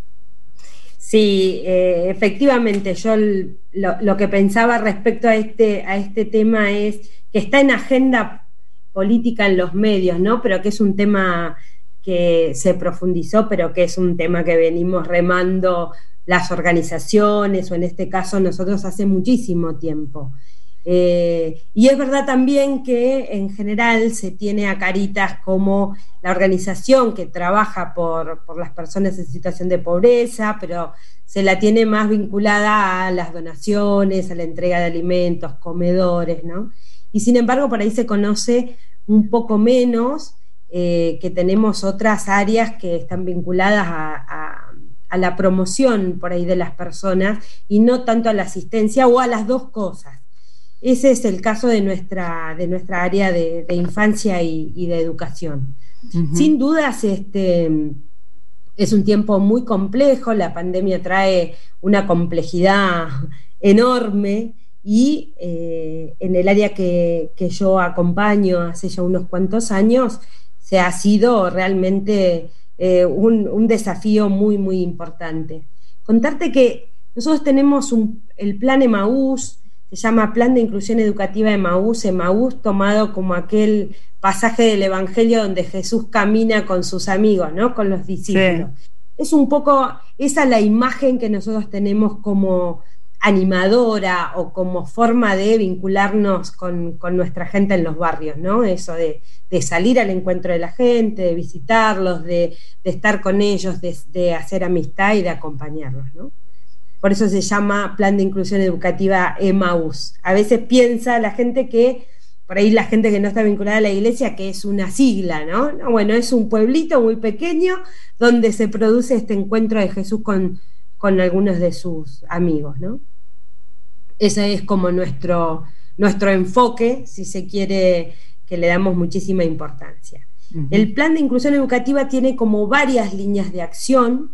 Sí, efectivamente, yo lo que pensaba respecto a este tema es que está en agenda política en los medios, ¿no? Pero que es un tema que se profundizó, pero que es un tema que venimos remando las organizaciones, o en este caso nosotros, hace muchísimo tiempo. Y es verdad también que en general se tiene a Cáritas como la organización que trabaja por las personas en situación de pobreza, pero se la tiene más vinculada a las donaciones, a la entrega de alimentos, comedores, ¿no? Y sin embargo por ahí se conoce un poco menos, que tenemos otras áreas que están vinculadas a la promoción por ahí de las personas, y no tanto a la asistencia, o a las dos cosas. Ese es el caso de nuestra área de infancia y de educación. Uh-huh. Sin dudas, es un tiempo muy complejo, la pandemia trae una complejidad enorme, y en el área que yo acompaño hace ya unos cuantos años, se ha sido realmente un desafío muy, muy importante. Contarte que nosotros tenemos el plan Emaús, se llama Plan de Inclusión Educativa Emaús tomado como aquel pasaje del Evangelio donde Jesús camina con sus amigos, ¿no? Con los discípulos. Sí. Es un poco esa la imagen que nosotros tenemos como animadora, o como forma de vincularnos con nuestra gente en los barrios, ¿no? Eso de salir al encuentro de la gente, de visitarlos, de estar con ellos, de hacer amistad y de acompañarlos, ¿no? Por eso se llama Plan de Inclusión Educativa Emaús. A veces piensa la gente que, por ahí la gente que no está vinculada a la iglesia, que es una sigla, ¿no? No, bueno, es un pueblito muy pequeño donde se produce este encuentro de Jesús con algunos de sus amigos, ¿no? Ese es como nuestro enfoque, si se quiere, que le damos muchísima importancia. Uh-huh. El Plan de Inclusión Educativa tiene como varias líneas de acción.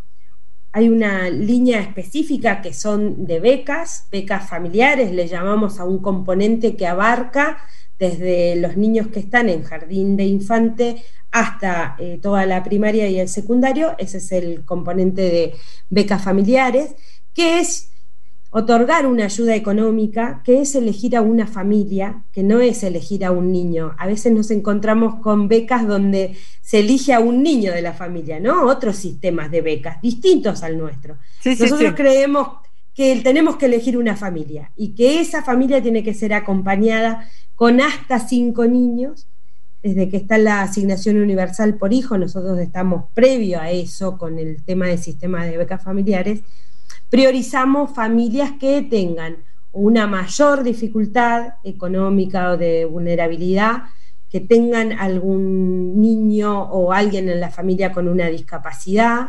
Hay una línea específica que son de becas familiares, le llamamos a un componente que abarca desde los niños que están en jardín de infante hasta toda la primaria y el secundario. Ese es el componente de becas familiares, que es otorgar una ayuda económica, que es elegir a una familia, que no es elegir a un niño. A veces nos encontramos con becas donde se elige a un niño de la familia, ¿no? Otros sistemas de becas, distintos al nuestro. Sí, nosotros creemos que tenemos que elegir una familia, y que esa familia tiene que ser acompañada con hasta 5 niños, desde que está la asignación universal por hijo. Nosotros estamos previo a eso con el tema del sistema de becas familiares. Priorizamos familias que tengan una mayor dificultad económica o de vulnerabilidad, que tengan algún niño o alguien en la familia con una discapacidad,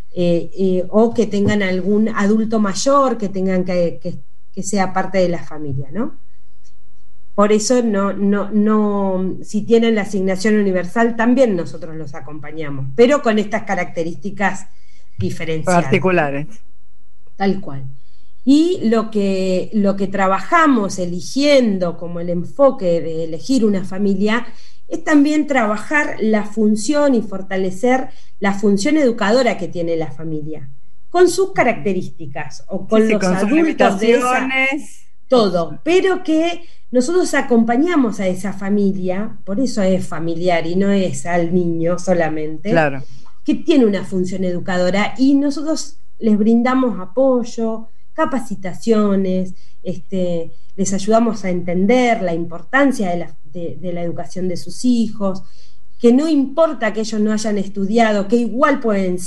o que tengan algún adulto mayor que tengan que sea parte de la familia, ¿no? Por eso no, si tienen la asignación universal, también nosotros los acompañamos, pero con estas características diferenciadas. Particulares. Tal cual. Y lo que trabajamos eligiendo como el enfoque de elegir una familia es también trabajar la función y fortalecer la función educadora que tiene la familia, con sus características, o con los adultos de esa, todo, pero que nosotros acompañamos a esa familia, por eso es familiar y no es al niño solamente, claro, que tiene una función educadora, y nosotros les brindamos apoyo, capacitaciones, les ayudamos a entender la importancia de la educación de sus hijos, que no importa que ellos no hayan estudiado, que igual pueden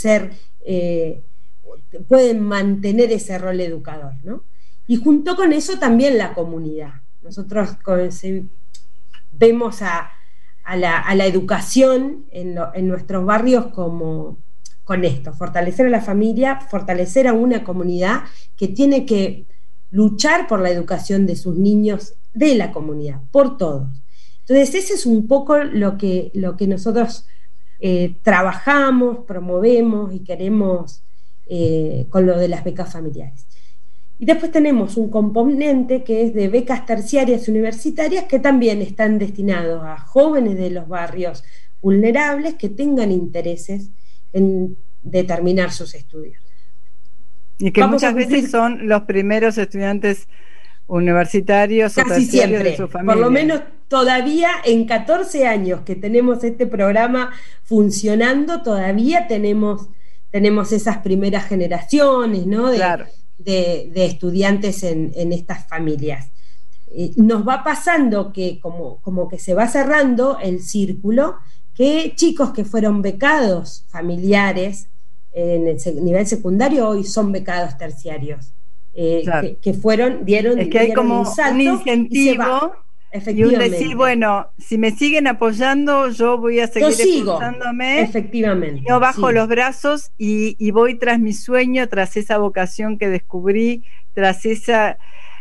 mantener ese rol educador, ¿no? Y junto con eso también la comunidad. Nosotros vemos a la educación en nuestros barrios como con esto, fortalecer a la familia, fortalecer a una comunidad que tiene que luchar por la educación de sus niños, de la comunidad, por todos. Entonces ese es un poco lo que nosotros trabajamos, promovemos y queremos con lo de las becas familiares. Y después tenemos un componente que es de becas terciarias universitarias que también están destinados a jóvenes de los barrios vulnerables que tengan intereses en determinar sus estudios. Y que muchas veces son los primeros estudiantes universitarios o casi terciarios siempre, de su familia. por lo menos todavía en 14 años que tenemos este programa funcionando, todavía tenemos esas primeras generaciones, ¿no? Claro. de estudiantes en estas familias. Nos va pasando que como que se va cerrando el círculo, que chicos que fueron becados familiares en el nivel secundario hoy son becados terciarios. Claro. que dieron es que hay como un incentivo y un decir, bueno, si me siguen apoyando yo voy a seguir esforzándome, efectivamente, no bajo los brazos y voy tras mi sueño, tras esa vocación que descubrí, tras esa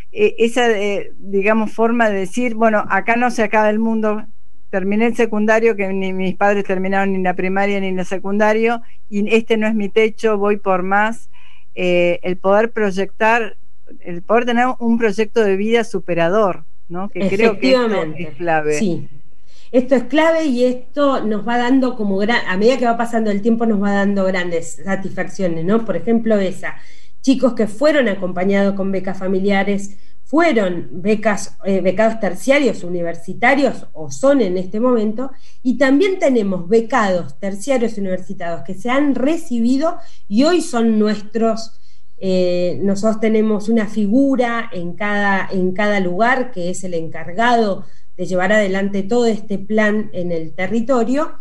digamos forma de decir, bueno, acá no se acaba el mundo, terminé el secundario, que ni mis padres terminaron ni la primaria ni la secundario, y este no es mi techo, voy por más. El poder proyectar, el poder tener un proyecto de vida superador, ¿no? Que creo que esto es clave. Sí, esto es clave y esto nos va dando a medida que va pasando el tiempo nos va dando grandes satisfacciones, ¿no? Por ejemplo, chicos que fueron acompañados con becas familiares, fueron becados terciarios universitarios o son en este momento, y también tenemos becados terciarios universitarios que se han recibido y hoy son nuestros. Nosotros tenemos una figura en cada lugar que es el encargado de llevar adelante todo este plan en el territorio,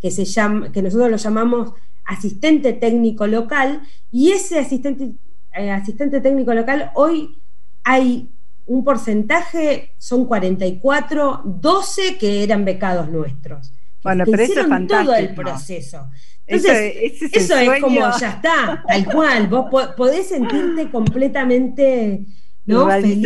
que nosotros lo llamamos asistente técnico local, y ese asistente técnico local hoy hay un porcentaje, son 44, 12 que eran becados nuestros. Bueno, pero eso es fantástico. Todo el proceso. Entonces, eso es como, ya está, tal cual, vos podés sentirte completamente, ¿no?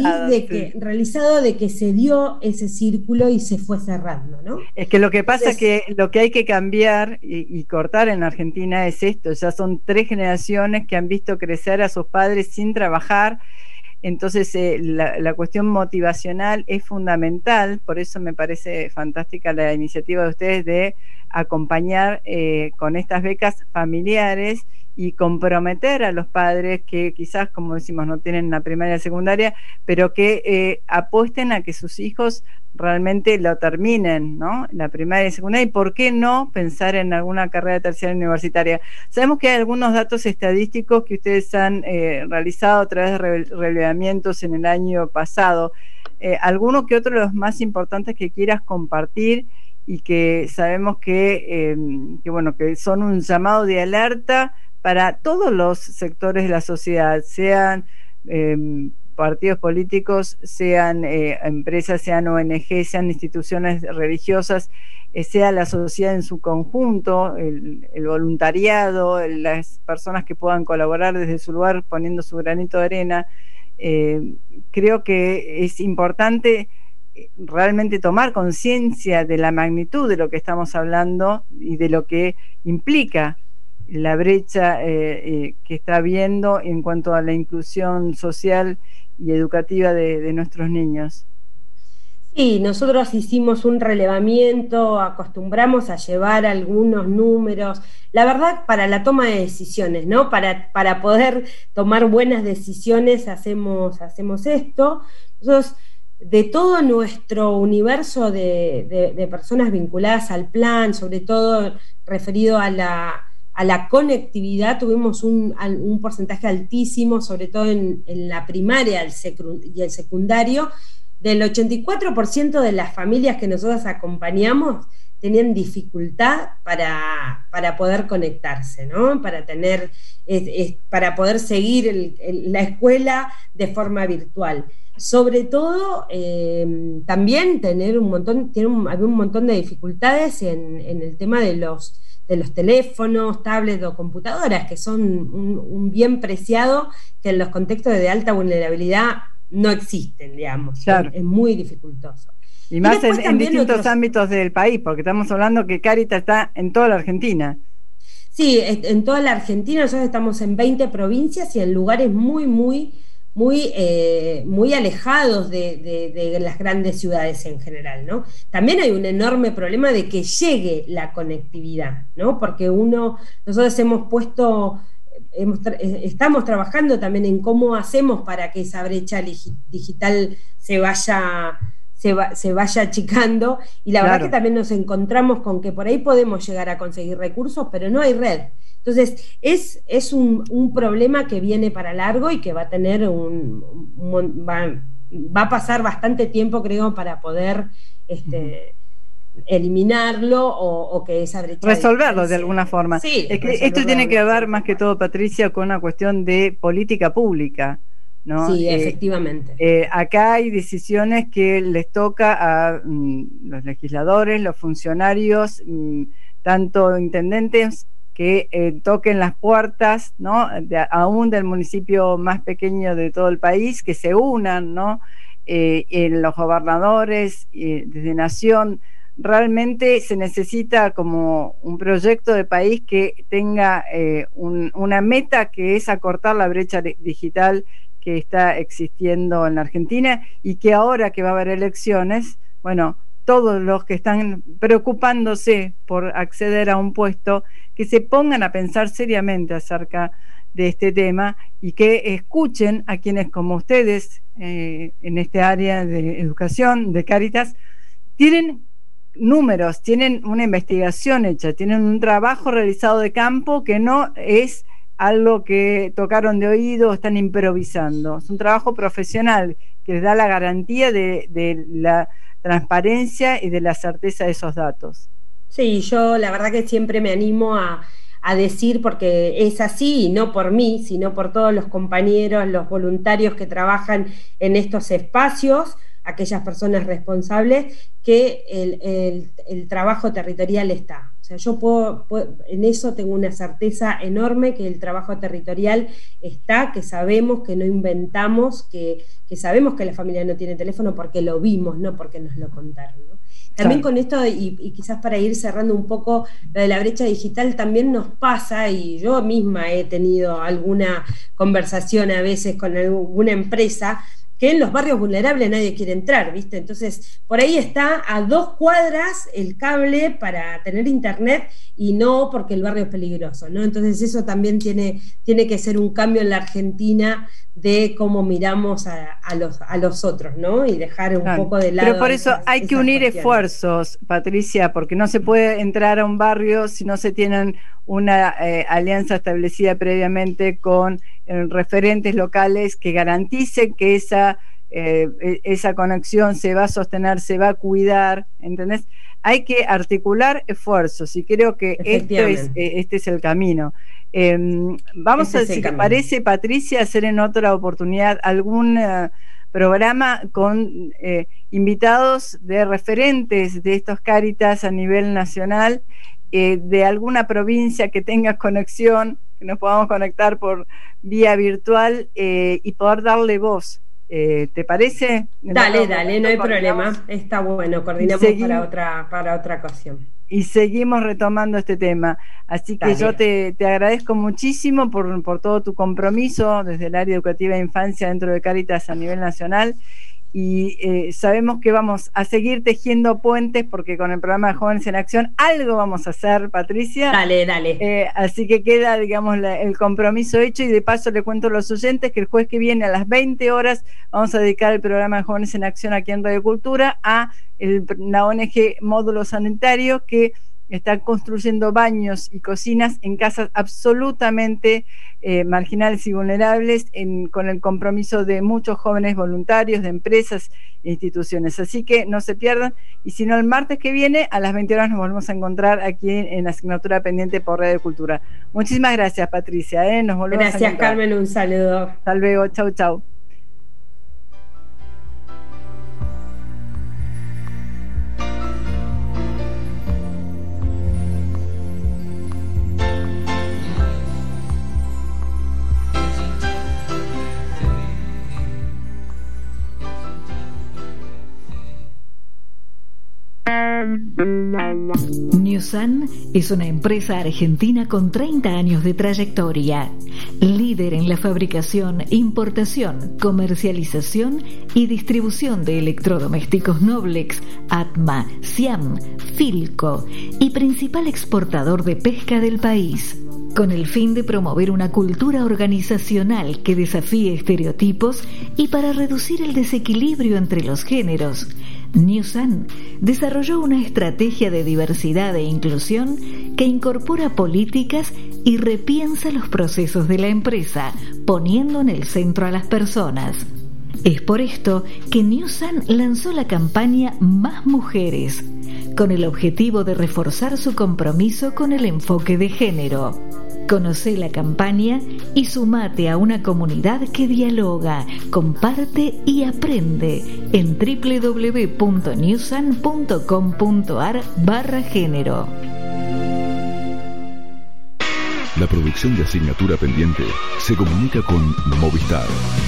Realizado de que se dio ese círculo y se fue cerrando, ¿no? Es que lo que pasa es que lo que hay que cambiar y cortar en Argentina es esto, ya son 3 generaciones que han visto crecer a sus padres sin trabajar. Entonces la cuestión motivacional es fundamental, por eso me parece fantástica la iniciativa de ustedes de acompañar con estas becas familiares y comprometer a los padres que quizás, como decimos, no tienen la primaria y secundaria, pero que apuesten a que sus hijos realmente lo terminen, ¿no? La primaria y secundaria, y por qué no pensar en alguna carrera terciaria universitaria. Sabemos que hay algunos datos estadísticos que ustedes han realizado a través de relevamientos en el año pasado. ¿Alguno que otro de los más importantes que quieras compartir y que sabemos que son un llamado de alerta para todos los sectores de la sociedad, sean partidos políticos, sean empresas, sean ONG, sean instituciones religiosas, sea la sociedad en su conjunto, el voluntariado, las personas que puedan colaborar desde su lugar poniendo su granito de arena? Creo que es importante realmente tomar conciencia de la magnitud de lo que estamos hablando y de lo que implica la brecha que está habiendo en cuanto a la inclusión social y educativa de nuestros niños. Sí, nosotros hicimos un relevamiento, acostumbramos a llevar algunos números, la verdad, para la toma de decisiones, ¿no? Para poder tomar buenas decisiones hacemos esto. Nosotros, de todo nuestro universo de personas vinculadas al plan, sobre todo referido a la conectividad, tuvimos un porcentaje altísimo, sobre todo en la primaria y el secundario. Del 84% de las familias que nosotros acompañamos tenían dificultad para poder conectarse, ¿no? Para poder seguir la escuela de forma virtual. Sobre todo, también había un montón de dificultades en el tema de los teléfonos, tablets o computadoras, que son un bien preciado que en los contextos de alta vulnerabilidad no existen, digamos. Claro. Es muy dificultoso. Y más en distintos ámbitos del país, porque estamos hablando que Cáritas está en toda la Argentina. Sí, en toda la Argentina. Nosotros estamos en 20 provincias y en lugares muy alejados de las grandes ciudades en general, ¿no? También hay un enorme problema de que llegue la conectividad, ¿no? Porque nosotros estamos trabajando también en cómo hacemos para que esa brecha digital se vaya achicando, y la verdad que también nos encontramos con que por ahí podemos llegar a conseguir recursos, pero no hay red. Entonces es un problema que viene para largo y que va a tener va a pasar bastante tiempo, creo, para poder eliminarlo o que esa brecha resolverlo de alguna forma. Sí, es que esto tiene que ver más que todo, Patricia, con una cuestión de política pública, ¿no? Sí, efectivamente. Acá hay decisiones que les toca a los legisladores, los funcionarios, tanto intendentes, que toquen las puertas, ¿no? Aún del municipio más pequeño de todo el país, que se unan, ¿no? Los gobernadores, desde Nación. Realmente se necesita como un proyecto de país que tenga una meta, que es acortar la brecha digital que está existiendo en la Argentina, y que ahora que va a haber elecciones, bueno, todos los que están preocupándose por acceder a un puesto, que se pongan a pensar seriamente acerca de este tema y que escuchen a quienes como ustedes en este área de educación, de Cáritas, tienen números, tienen una investigación hecha, tienen un trabajo realizado de campo, que no es algo que tocaron de oído o están improvisando. Es un trabajo profesional que les da la garantía de la transparencia y de la certeza de esos datos. Sí, yo la verdad que siempre me animo a decir, porque es así, y no por mí, sino por todos los compañeros, los voluntarios que trabajan en estos espacios, aquellas personas responsables, que el trabajo territorial está. O sea, yo puedo, en eso tengo una certeza enorme, que el trabajo territorial está, que sabemos, que no inventamos, que sabemos que la familia no tiene teléfono porque lo vimos, no porque nos lo contaron, ¿no? También con esto, y quizás para ir cerrando un poco lo de la brecha digital, también nos pasa, y yo misma he tenido alguna conversación a veces con alguna empresa, que en los barrios vulnerables nadie quiere entrar, ¿viste? Entonces, por ahí está a 2 cuadras el cable para tener internet, y no porque el barrio es peligroso, ¿no? Entonces eso también tiene que ser un cambio en la Argentina de cómo miramos a los otros, ¿no? Y dejar un poco de lado. Pero por eso hay que unir esfuerzos, Patricia, porque no se puede entrar a un barrio si no se tienen una alianza establecida previamente con referentes locales que garanticen que esa conexión se va a sostener, se va a cuidar, ¿entendés? Hay que articular esfuerzos, y creo que este es el camino. Vamos si te parece, Patricia, hacer en otra oportunidad algún programa con invitados de referentes de estos Cáritas a nivel nacional, de alguna provincia que tenga conexión, que nos podamos conectar por vía virtual y poder darle voz. ¿Te parece? Dale, no hay problema. Está bueno, coordinamos para otra ocasión. Y seguimos retomando este tema. Así que yo te agradezco muchísimo por todo tu compromiso desde el área educativa de infancia dentro de Cáritas a nivel nacional. Y sabemos que vamos a seguir tejiendo puentes, porque con el programa de Jóvenes en Acción algo vamos a hacer, Patricia. Dale. Así que queda, digamos, el compromiso hecho, y de paso le cuento a los oyentes que el jueves que viene a las 20 horas vamos a dedicar el programa de Jóvenes en Acción aquí en Radio Cultura a la ONG Módulo Sanitario, que están construyendo baños y cocinas en casas absolutamente marginales y vulnerables, con el compromiso de muchos jóvenes voluntarios, de empresas e instituciones. Así que no se pierdan, y si no, el martes que viene a las 20 horas nos volvemos a encontrar aquí en Asignatura Pendiente por Radio Cultura. Muchísimas gracias, Patricia. Nos volvemos a encontrar. Carmen, un saludo. Hasta luego, chau. Newsan es una empresa argentina con 30 años de trayectoria, líder en la fabricación, importación, comercialización y distribución de electrodomésticos Noblex, Atma, Siam, Philco y principal exportador de pesca del país. Con el fin de promover una cultura organizacional que desafíe estereotipos y para reducir el desequilibrio entre los géneros, Newsan desarrolló una estrategia de diversidad e inclusión que incorpora políticas y repiensa los procesos de la empresa, poniendo en el centro a las personas. Es por esto que Newsan lanzó la campaña Más Mujeres, con el objetivo de reforzar su compromiso con el enfoque de género. Conocé la campaña y sumate a una comunidad que dialoga, comparte y aprende en www.newsan.com.ar/género. La producción de Asignatura Pendiente se comunica con Movistar.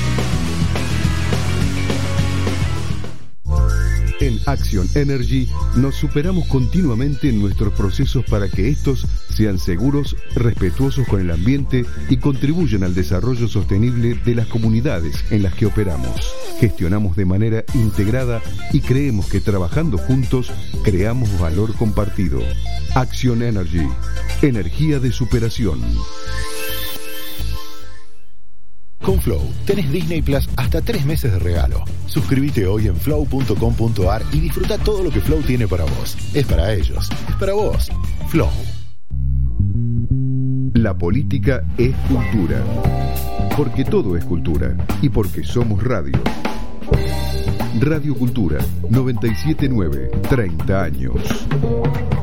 En Action Energy nos superamos continuamente en nuestros procesos para que estos sean seguros, respetuosos con el ambiente y contribuyan al desarrollo sostenible de las comunidades en las que operamos. Gestionamos de manera integrada y creemos que trabajando juntos creamos valor compartido. Action Energy, energía de superación. Con Flow tenés Disney Plus hasta 3 meses de regalo. Suscríbete hoy en flow.com.ar y disfruta todo lo que Flow tiene para vos. Es para ellos, es para vos. Flow. La política es cultura. Porque todo es cultura. Y porque somos radio. Radio Cultura 979, 30 años.